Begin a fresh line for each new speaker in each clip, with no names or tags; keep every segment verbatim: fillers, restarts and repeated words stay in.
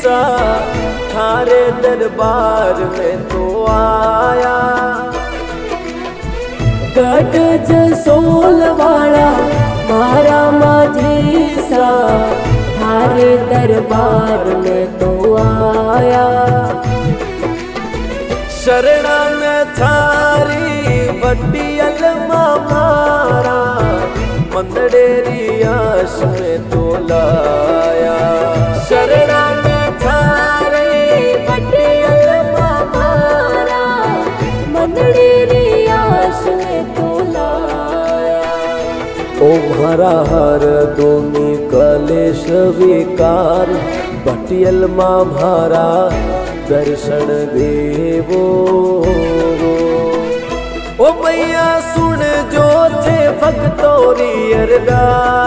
सा थारे दरबार में तो आया।
गढ़ जसोल वाला मारा माझी सा थारे दरबार में तो आया।
शरणा में थारी बटियल मारा मंदड़ेरी आश में तो लाया।
शरणा में थारी बटियल मारा मंदड़ेरी आश में तो लाया।
ओ भरा हर दोनी कलेश विकार बटियल माँ भरा दर्शन देवो। ओ मैया सुन जो थे भक्तोरी अरदास,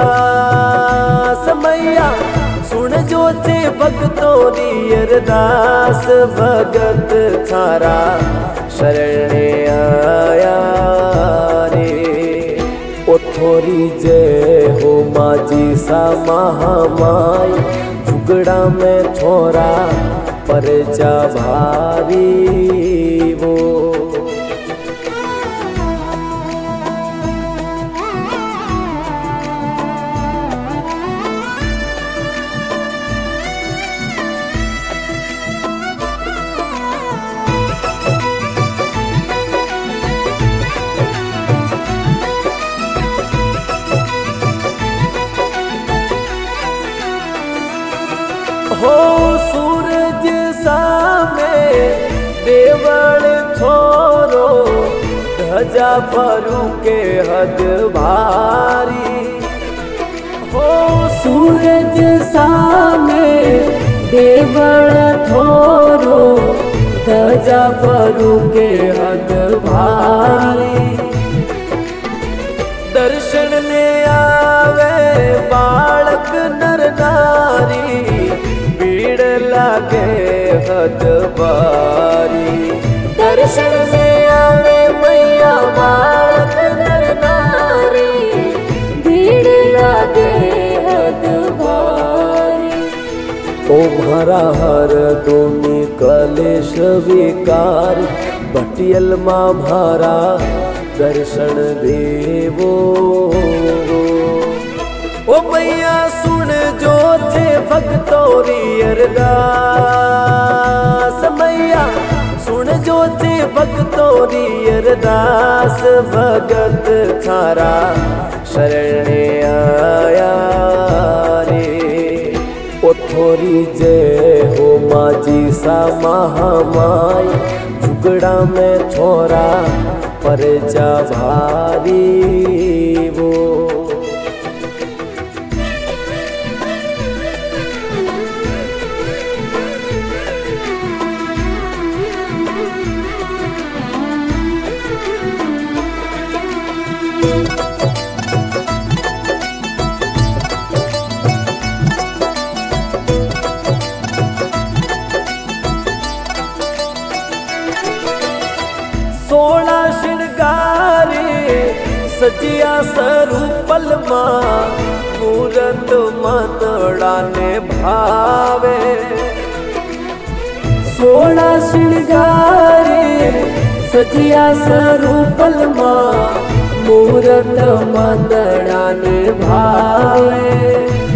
मैया सुन जो थे भक्तोरी अरदास। भगत थारा शरणे आया रे। ओ थोरी जय हो माझी सा महामाई झुगड़ा में थोरा पर जा भारी वो। हो सूरज सामे देवल छोरो ध्वजा फरू के हद भारी।
हो सूरज सामे देवल छोरो ध्वजा फरू के हद भारी।
दर्शन ने आवे बालक नर नारी भीड़ लागे हद बारी।
दर्शन में आवे मैया बालक नर नारी भीड़ लागे हद बारी।
ओ भरा हर दोनी कलेश विकार बटियल माँ भरा दर्शन देवो। ओ मैया सुन जो थे भक्तोरी अरदास, मैया सुन जो थे भक्तोरी अरदास। भगत थारा शरणे आया रे। ओ थोरी जय हो माझी सा महामाई झुगड़ा में थोरा पर जा भारी वो। सोला श्रृंगारे सजिया सरूपल माँ मूरत मतड़ा ने भावे।
सोला श्रृंगारे सजिया सरूपल माँ मूरत मतड़ा ने भावे।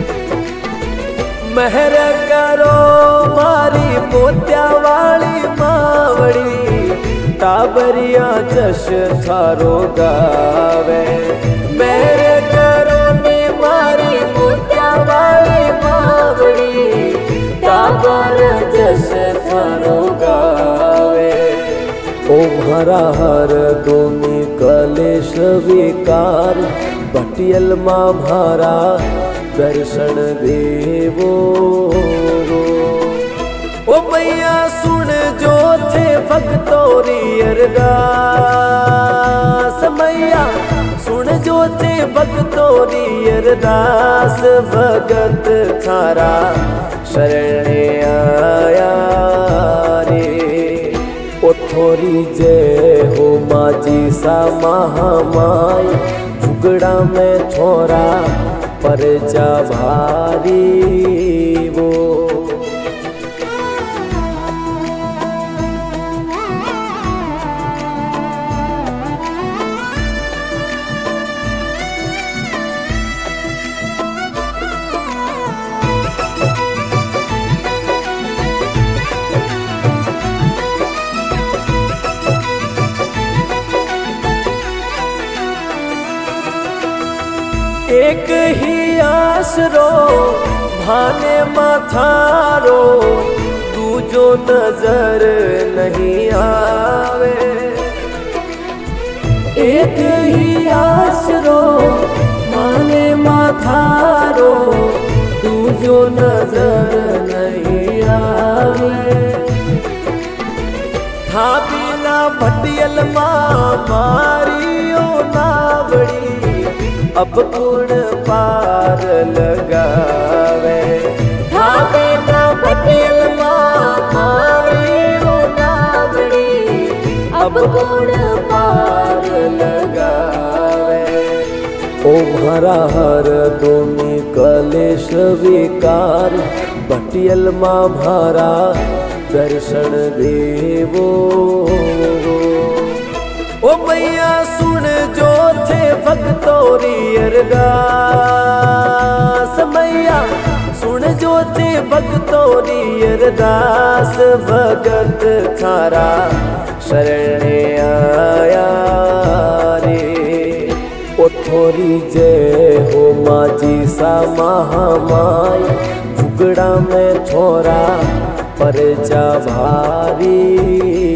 मेहर करो मारी मोत्या वाली मावड़ी टाबरिया जश थारो गावे।
मेरे करो ने मारी मोत्या वाली मावड़ी टाबर जश थारो गावे।
ओ भरा हर दोनी कलेश विकार बटियल माँ भरा दर्शन देवो। ओ मैया सुन जो थे भक्तोरी अरदास, मैया सुन जो थे भक्तोरी अरदास। भगत थारा शरणे आया रे। ओ थोरी जय हो माझी सा महामाई झुगड़ा में थोरा पर जा भारी वो। आसरो भाने माथारो दूजो नजर नहीं आवे।
एक ही आसरो माने माथारो दूजो नजर नहीं आवे।
था बिना भटियल माँ मारियो नावड़ी अब कौन पार लगावे।
था बिना भटियल माँ मारियो नावड़ी अब कौन पार लगावे।
ओ भरा हर दोमी कलेश विकार भटियल माँ भरा दर्शन देवो। ओ मैया सुन जो थे भक्तोरी अरदास, मैया सुन जो थे भक्तोरी अरदास। भगत थारा शरणे आया रे ओ थोरी जय हो माजी सा महामाय। झुगड़ा में छोरा परचा भारी